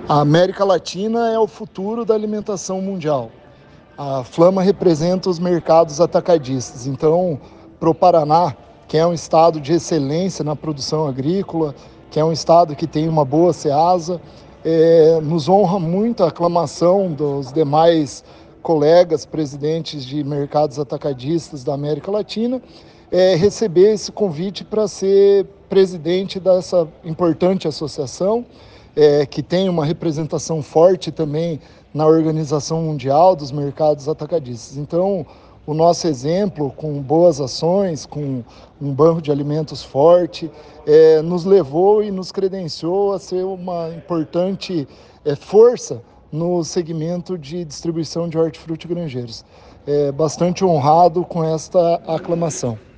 A América Latina é o futuro da alimentação mundial. A Flama representa os mercados atacadistas. Então, para o Paraná, que é um estado de excelência na produção agrícola, que é um estado que tem uma boa SEASA, nos honra muito a aclamação dos demais colegas presidentes de mercados atacadistas da América Latina, receber esse convite para ser presidente dessa importante associação, que tem uma representação forte também na Organização Mundial dos Mercados Atacadistas. Então, o nosso exemplo, com boas ações, com um banco de alimentos forte, nos levou e nos credenciou a ser uma importante força no segmento de distribuição de hortifruti granjeiros. Bastante honrado com esta aclamação.